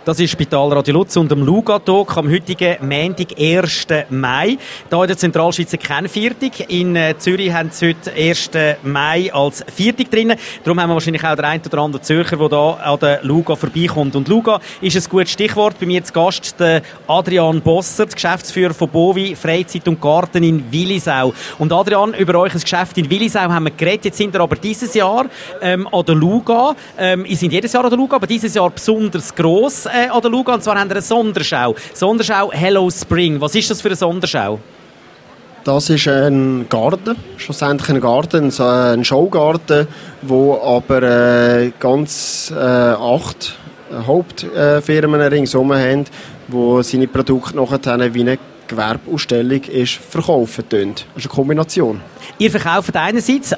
Das ist Spital Radio Lutz und am Luga-Tag am heutigen Montag, 1. Mai. Hier in der Zentralschweiz keine Viertig. In Zürich haben sie heute 1. Mai als Viertig drin. Darum haben wir wahrscheinlich auch den einen oder anderen Zürcher, der hier an der Luga vorbeikommt. Und Luga ist ein gutes Stichwort. Bei mir zu Gast der Adrian Bossert, Geschäftsführer von Bovi Freizeit und Garten in Willisau. Und Adrian, über euch Geschäft in Willisau haben wir geredet. Jetzt sind wir aber dieses Jahr an der Luga. Ihr seid jedes Jahr an der Luga, aber dieses Jahr besonders gross an der Luga. Und zwar haben wir eine Sonderschau. Sonderschau Hello Spring. Was ist das für eine Sonderschau? Das ist ein Garten, schlussendlich ein Garten, ein Showgarten, wo aber ganz 8 Hauptfirmen ringsum haben, die seine Produkte nachher wie eine Gewerbeausstellung verkaufen tun. Das ist eine Kombination. Ihr verkauft einerseits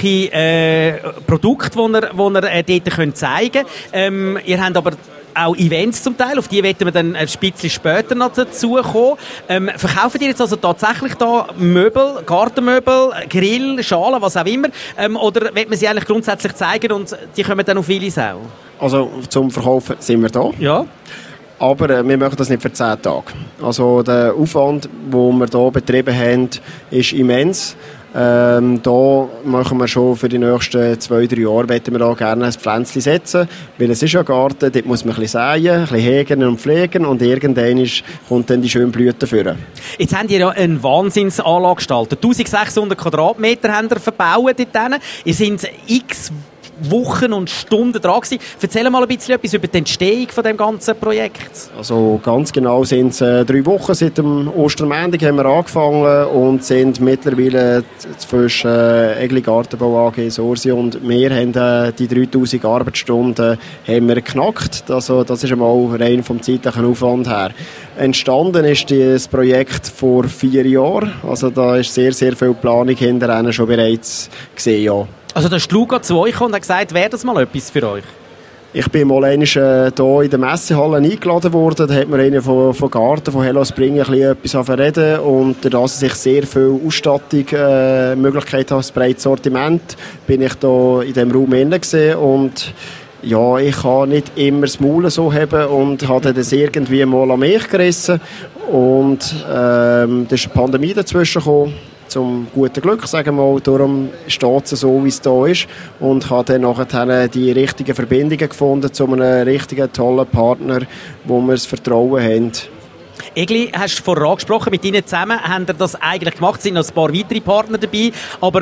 eure Produkte, die ihr dort zeigen könnt. Ihr habt aber auch Events zum Teil, auf die werden wir dann ein bisschen später noch dazu kommen. Verkaufen ihr jetzt also tatsächlich da Möbel, Gartenmöbel, Grill, Schalen, was auch immer? Oder wollt man sie eigentlich grundsätzlich zeigen und die kommen dann auf Willisau? Also zum Verkaufen sind wir da. Ja. Aber wir machen das nicht für 10 Tage. Also der Aufwand, den wir hier betrieben haben, ist immens. Da machen wir schon für die nächsten 2-3 Jahre, wollen wir da gerne ein Pflänzchen setzen, weil es ist ja ein Garten, dort muss man ein bisschen säen, ein bisschen hegen und pflegen und irgendwann kommt dann die schöne Blüte führen. Jetzt habt ihr ja eine Wahnsinnsanlage gestaltet. 1600 Quadratmeter habt ihr verbaut dort. Ihr seid x Wochen und Stunden dran gewesen. Erzähl mal ein bisschen etwas über die Entstehung von dem ganzen Projekt. Also ganz genau sind es 3 Wochen. Seit dem Ostermontag haben wir angefangen und sind mittlerweile zwischen Egli Gartenbau AG, Sorsi und wir haben die 3000 Arbeitsstunden haben wir geknackt. Also das ist einmal rein vom zeitlichen Aufwand her. Entstanden ist das Projekt vor 4 Jahren. Also da ist sehr, sehr viel Planung hinterher schon bereits gesehen, ja. Also da ist die Luga zu euch und hat gesagt, wäre das mal etwas für euch? Ich bin mal einmal hier in der Messehalle eingeladen worden. Da hat mir einer von Garten, von Hello Spring, ein bisschen etwas reden und dass ich sehr viel Ausstattung, Möglichkeiten habe, ein breites Sortiment, bin ich da in diesem Raum gesehen und ja, ich kann nicht immer das Maul so haben und habe das irgendwie mal an mich gerissen und da ist eine Pandemie dazwischen gekommen. Zum guten Glück, sagen wir mal. Darum steht es so, wie es da ist. Und habe dann nachher die richtigen Verbindungen gefunden zu einem richtigen, tollen Partner, wo wir das Vertrauen haben. Egli, hast du vorher angesprochen, mit Ihnen zusammen haben ihr das eigentlich gemacht, es sind noch ein paar weitere Partner dabei, aber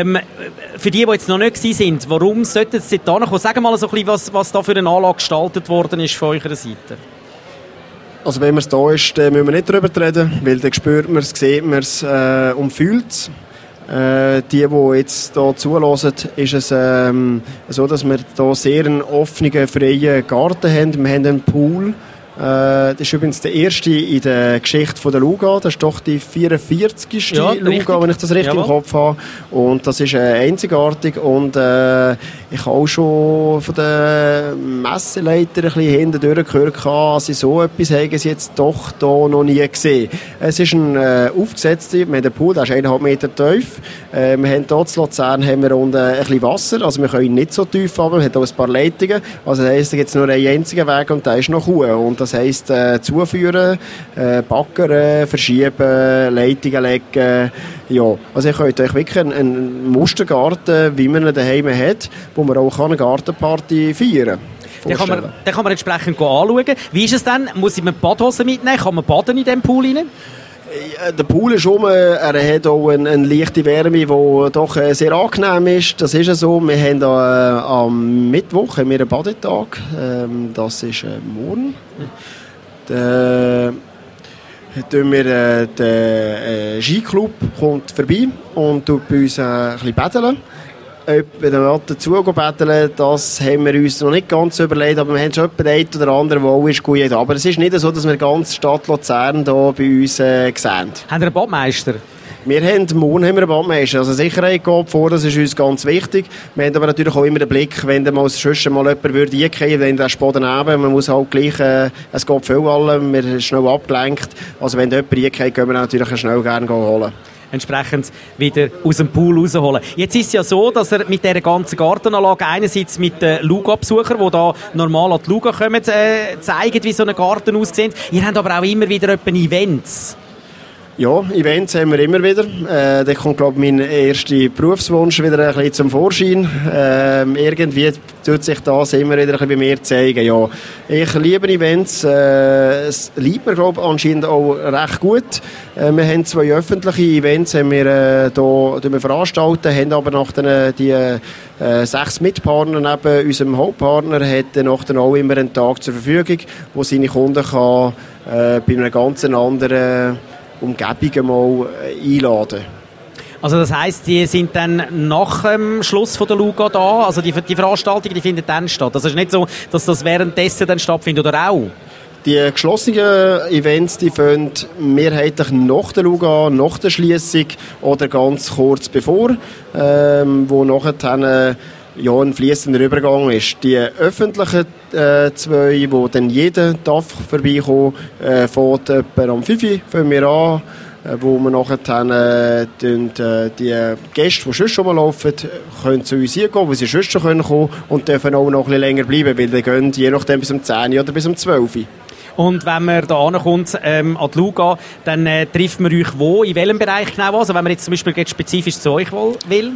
für die jetzt noch nicht sind, warum sollten Sie da kommen? Sag mal so ein bisschen, was da für eine Anlage gestaltet worden ist von eurer Seite. Also wenn man es da ist, müssen wir nicht darüber reden, weil dann spürt man es, sieht man es und fühlt es. Die jetzt hier zulassen, ist es so, dass wir hier sehr einen offenen, freien Garten haben. Wir haben einen Pool. Das ist übrigens der erste in der Geschichte der Luga. Das ist doch die 44. Ja, Luga, wenn ich das richtig im Kopf habe. Und das ist einzigartig. Und ich habe auch schon von den Messeleitern ein bisschen hintendurch gehört, also so etwas haben sie jetzt doch hier noch nie gesehen. Es ist ein aufgesetzter, wir haben einen Pool, der ist 1,5 Meter tief. Wir haben hier in Luzern haben wir unten ein bisschen Wasser, also wir können ihn nicht so tief haben, wir haben auch ein paar Leitungen. Also das heisst, da gibt es nur einen einzigen Weg und der ist noch hoch. Und das heisst, zuführen, backern, verschieben, Leitungen legen. Ja, also ihr könnt euch wirklich einen Mustergarten, wie man ihn daheim hat, wo man auch eine Gartenparty feiern kann. Den kann man entsprechend anschauen. Wie ist es denn? Muss ich mir Badhose mitnehmen? Kann man baden in diesem Pool rein? Der Pool ist er hat auch eine leichte Wärme, die doch sehr angenehm ist. Das ist so. Wir haben am Mittwoch haben wir einen Badetag. Das ist morgen. Der Skiclub kommt vorbei und tut bei uns ein bisschen baden. Ob wir dann dazu betteln, das haben wir uns noch nicht ganz überlegt, aber wir haben schon den einen oder anderen, der auch ist gut. Aber es ist nicht so, dass wir die ganze Stadt Luzern hier bei uns sehen. Haben Sie einen Badmeister? Morgen haben wir einen Badmeister. Also Sicherheit geht vor, das ist uns ganz wichtig. Wir haben aber natürlich auch immer den Blick, wenn mal sonst mal jemand würde eingehen, wenn der Spot daneben, man muss halt gleich, es geht viel allem, wir sind schnell abgelenkt. Also wenn jemand eingeht, können wir natürlich schnell gerne holen. entsprechend wieder aus dem Pool rausholen. Jetzt ist es ja so, dass er mit dieser ganzen Gartenanlage einerseits mit den Luga-Besuchern, die da normal an die Luga kommen, zeigen, wie so ein Garten aussieht. Ihr habt aber auch immer wieder Events. Ja, Events haben wir immer wieder. Da kommt, glaube ich, mein erster Berufswunsch wieder ein bisschen zum Vorschein. Irgendwie tut sich das immer wieder ein bisschen bei mir zeigen. Ja, ich liebe Events. Es liebt mir, glaube ich, anscheinend auch recht gut. Wir haben 2 öffentliche Events, haben wir hier veranstalten, haben aber nach die 6 Mitpartner neben unserem Hauptpartner hat dann auch immer einen Tag zur Verfügung, wo seine Kunden kann, bei einer ganz anderen Umgebung mal einladen. Also das heisst, die sind dann nach dem Schluss von der Luga da, also die Veranstaltungen, die finden dann statt. Also es ist nicht so, dass das währenddessen dann stattfindet, oder auch? Die geschlossenen Events, die finden mehrheitlich nach der Luga, nach der Schliessung oder ganz kurz bevor, wo nachher dann ein fließender Übergang ist. Die öffentlichen 2, wo dann jeder darf vorbeikommen, fängt etwa am 5 Uhr, fangen wir an, wo wir nachher dann die Gäste, die sonst schon mal laufen, können zu uns hingehen, wo sie sonst schon kommen können und dürfen auch noch ein bisschen länger bleiben, weil die gehen je nachdem bis um 10 Uhr oder bis um 12 Uhr. Und wenn man da ankommt, an die Luga, dann trifft man euch wo? In welchem Bereich genau? Also wenn man jetzt zum Beispiel spezifisch zu euch will?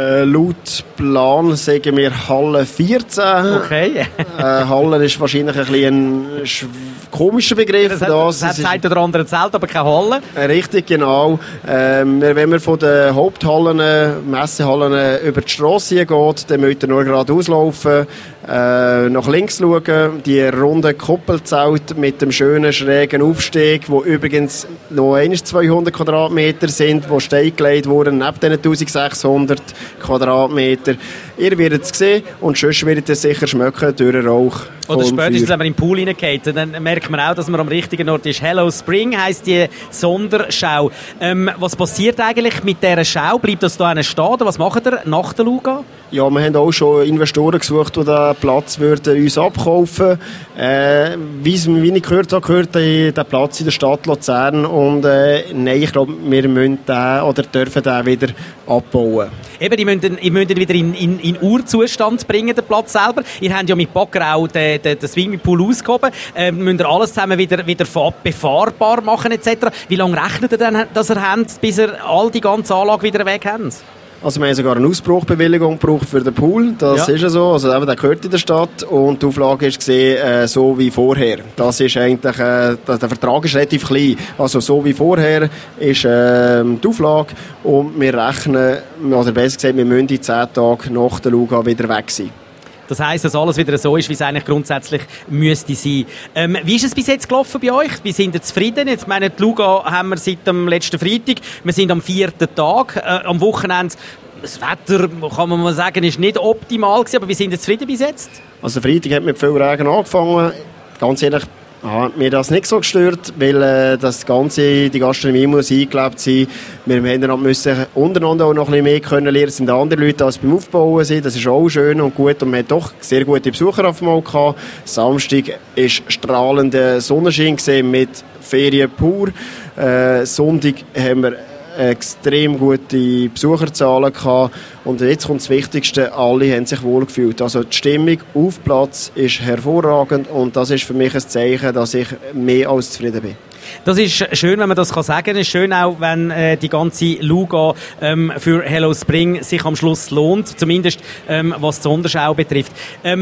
Laut Plan sagen wir Halle 14. Okay. Halle ist wahrscheinlich ein bisschen ein komischer Begriff. Das hat Zeit oder andere Zelt, aber keine Halle. Richtig, genau. Wenn man von den Haupthallen, Messehallen über die Strasse geht, dann müsst ihr nur geradeaus laufen, nach links schauen, die runde Kuppelzelt mit dem schönen schrägen Aufstieg, wo übrigens noch 200 Quadratmeter sind, wo Steine gelegt wurden, neben diesen 1600 Quadratmeter. Ihr werdet es sehen und sonst werdet ihr es sicher schmecken durch den Rauch. Oder spätestens, wenn man in den Pool reingeht, dann merkt man auch, dass man am richtigen Ort ist. Hello Spring heisst die Sonderschau. Was passiert eigentlich mit dieser Schau? Bleibt das da stehen oder was macht ihr nach der Luga? Ja, wir haben auch schon Investoren gesucht, die diesen Platz würden uns abkaufen würden. Wie ich gehört habe, gehört der Platz in der Stadt Luzern. Und nein, ich glaube, wir müssen den oder dürfen den wieder abbauen. Eben, ihr müsst ihn wieder in Urzustand bringen, den Platz selber. Ihr habt ja mit Bagger auch den Swimmingpool ausgehoben. Müsst ihr alles zusammen wieder befahrbar machen etc. Wie lange rechnet ihr denn, dass ihr habt, bis ihr all die ganze Anlage wieder weg habt? Also wir haben sogar eine Ausbruchbewilligung gebraucht für den Pool, das ist ja so, also eben, der gehört in der Stadt und die Auflage ist gesehen, so wie vorher. Das ist eigentlich, der Vertrag ist relativ klein, also so wie vorher ist die Auflage und wir rechnen, oder besser gesagt, wir müssen in 10 Tagen nach der Luga wieder weg sein. Das heisst, dass alles wieder so ist, wie es eigentlich grundsätzlich müsste sein. Wie ist es bis jetzt gelaufen bei euch? Wie sind ihr zufrieden? Ich meine, die Luga haben wir seit dem letzten Freitag. Wir sind am 4. Tag. Am Wochenende, das Wetter, kann man mal sagen, ist nicht optimal gewesen, aber wie sind ihr zufrieden bis jetzt? Also Freitag hat mit viel Regen angefangen. Ganz ehrlich, hat mir das nicht so gestört, weil die Gastronomie muss eingelebt sein. Wir müssen untereinander auch noch ein bisschen mehr können lernen. Es sind andere Leute als beim Aufbauen sind. Das ist auch schön und gut. Und wir hatten doch sehr gute Besucher auf einmal gehabt. Samstag war strahlender Sonnenschein mit Ferien pur. Sonntag haben wir extrem gute Besucherzahlen gehabt. Und jetzt kommt das Wichtigste, alle haben sich wohl gefühlt. Also die Stimmung auf Platz ist hervorragend und das ist für mich ein Zeichen, dass ich mehr als zufrieden bin. Das ist schön, wenn man das sagen kann. Es ist schön auch, wenn die ganze Luga für Hello Spring sich am Schluss lohnt, zumindest was die Sonderschau betrifft.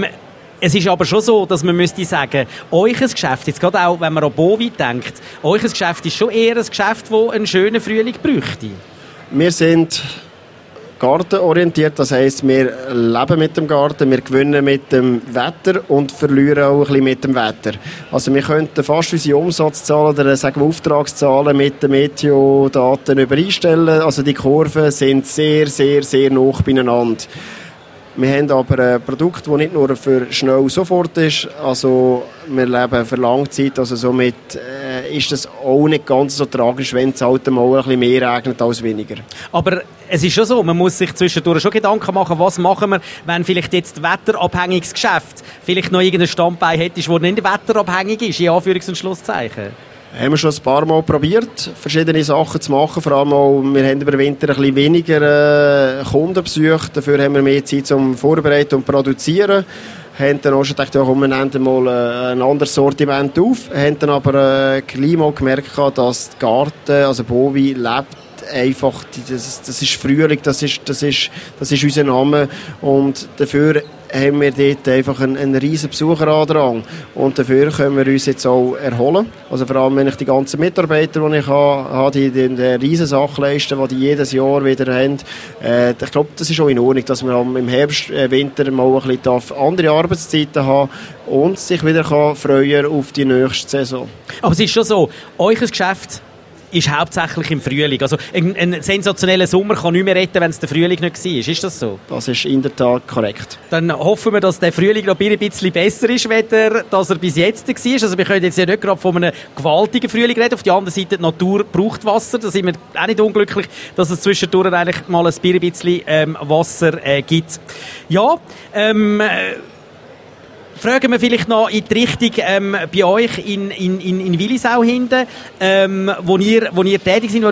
Es ist aber schon so, dass man müsste sagen, euch Geschäft, jetzt gerade auch, wenn man an Bovi denkt, euch Geschäft ist schon eher ein Geschäft, das einen schönen Frühling bräuchte. Wir sind gartenorientiert, das heisst, wir leben mit dem Garten, wir gewinnen mit dem Wetter und verlieren auch ein bisschen mit dem Wetter. Also wir könnten fast unsere Umsatzzahlen oder sagen wir Auftragszahlen mit den Meteo-Daten übereinstellen. Also die Kurven sind sehr, sehr, sehr nah beieinander. Wir haben aber ein Produkt, das nicht nur für schnell sofort ist, also wir leben für lange Zeit, also somit ist das auch nicht ganz so tragisch, wenn es halt mal ein bisschen mehr regnet als weniger. Aber es ist schon so, man muss sich zwischendurch schon Gedanken machen, was machen wir, wenn vielleicht jetzt wetterabhängiges Geschäft vielleicht noch irgendein Standbein hätte, das nicht wetterabhängig ist, in Anführungs- und Schlusszeichen. Haben wir schon ein paar Mal probiert, verschiedene Sachen zu machen. Vor allem auch, wir haben über den Winter ein bisschen weniger Kunden besucht. Dafür haben wir mehr Zeit zum Vorbereiten und Produzieren. Haben dann auch schon gedacht, ja, komm, wir nehmen mal ein anderes Sortiment auf. Haben dann aber gleich mal gemerkt, dass der Garten, also Bovi, lebt einfach. Das ist Frühling, das ist unser Name. Und dafür haben wir dort einfach einen riesen Besucherandrang. Und dafür können wir uns jetzt auch erholen. Also vor allem, wenn ich die ganzen Mitarbeiter, die ich habe, die riesen Sachen leisten, die jedes Jahr wieder haben. Ich glaube, das ist auch in Ordnung, dass man im Herbst, Winter mal ein bisschen andere Arbeitszeiten haben und sich wieder freuen auf die nächste Saison. Aber es ist schon so, euer Geschäft ist hauptsächlich im Frühling. Also ein sensationeller Sommer kann nicht mehr retten, wenn es der Frühling nicht war. Ist das so? Das ist in der Tat korrekt. Dann hoffen wir, dass der Frühling noch ein bisschen besser ist, als er bis jetzt war. Also wir können jetzt ja nicht gerade von einem gewaltigen Frühling reden. Auf der anderen Seite, die Natur braucht Wasser. Da sind wir auch nicht unglücklich, dass es zwischendurch eigentlich mal ein bisschen Wasser gibt. Ja, fragen wir vielleicht noch in die Richtung bei euch in Willisau hinten, wo ihr tätig seid, wo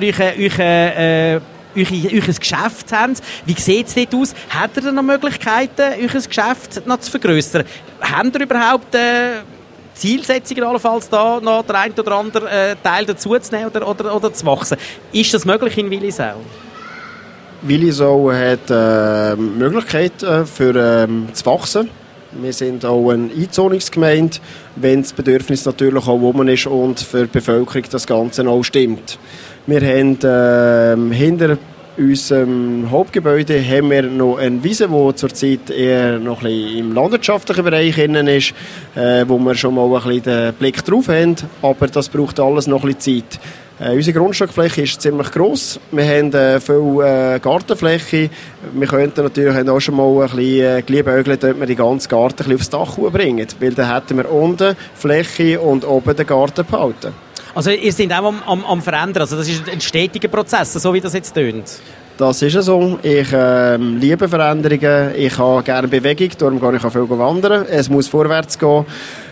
ihr euer Geschäft habt. Wie sieht es dort aus? Habt ihr da noch Möglichkeiten, euer Geschäft noch zu vergrössern? Habt ihr überhaupt Zielsetzungen allenfalls da noch den einen oder anderen Teil dazuzunehmen oder zu wachsen? Ist das möglich in Willisau? Willisau hat Möglichkeiten für zu wachsen. Wir sind auch eine Einzonungsgemeinde, wenn das Bedürfnis natürlich auch rum ist und für die Bevölkerung das Ganze auch stimmt. Wir haben hinter unserem Hauptgebäude haben wir noch eine Wiese, die zurzeit eher noch ein bisschen im landwirtschaftlichen Bereich ist, wo wir schon mal ein bisschen den Blick drauf haben, aber das braucht alles noch ein bisschen Zeit. Unsere Grundstückfläche ist ziemlich gross. Wir haben viel Gartenfläche. Wir könnten natürlich auch schon mal ein bisschen geliebäugeln, dass wir die ganze Garten ein bisschen aufs Dach bringen. Weil dann hätten wir unten Fläche und oben den Garten behalten. Also ihr seid auch am Verändern. Also das ist ein stetiger Prozess, so wie das jetzt tönt. Das ist so. Ich liebe Veränderungen. Ich habe gerne Bewegung, darum gehe ich auch viel wandern. Es muss vorwärts gehen.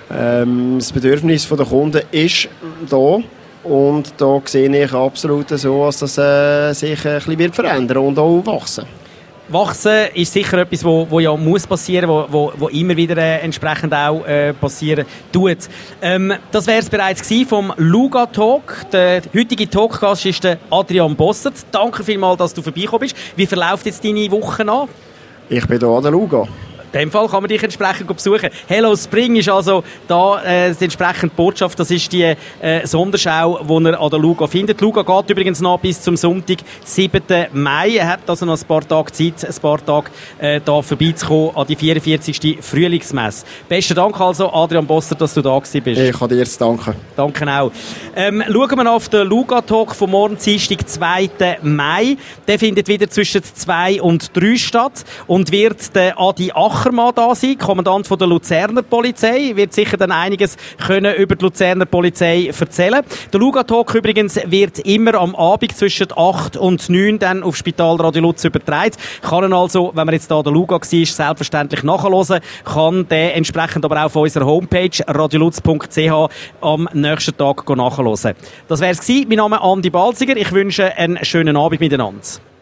Das Bedürfnis der Kunden ist da. Und da sehe ich absolut so, dass das sich ein bisschen verändern und auch wachsen. Wachsen ist sicher etwas, wo ja muss passieren, wo immer wieder entsprechend auch passieren tut. Das wäre es bereits gewesen vom Luga Talk. Der heutige Talkgast ist der Adrian Bossert. Danke vielmals, dass du vorbeigekommen bist. Wie verläuft jetzt deine Woche an? Ich bin hier an der Luga. In dem Fall kann man dich entsprechend besuchen. Hello Spring ist also da die entsprechende Botschaft. Das ist die Sonderschau, die ihr an der Luga findet. Die Luga geht übrigens noch bis zum Sonntag, 7. Mai. Ihr habt also noch ein paar Tage Zeit, ein paar Tage da vorbeizukommen an die 44. Frühlingsmesse. Besten Dank also, Adrian Bossert, dass du da gewesen bist. Ich kann dir zu danken. Danke auch. Schauen wir auf den Luga Talk vom morgen Dienstag, 2. Mai. Der findet wieder zwischen 2 und 3 statt und wird der Adi Achermann da sein, Kommandant von der Luzerner Polizei, wird sicher dann einiges können über die Luzerner Polizei erzählen. Der Luga Talk übrigens wird immer am Abend zwischen 8 und 9 dann auf Spital Radio Lutz übertragen. Kann also, wenn man jetzt da der Luga war, selbstverständlich nachhören, kann der entsprechend aber auch auf unserer Homepage radiolutz.ch am nächsten Tag nachhören. Das wäre es gewesen. Mein Name ist Andi Balziger. Ich wünsche einen schönen Abend miteinander.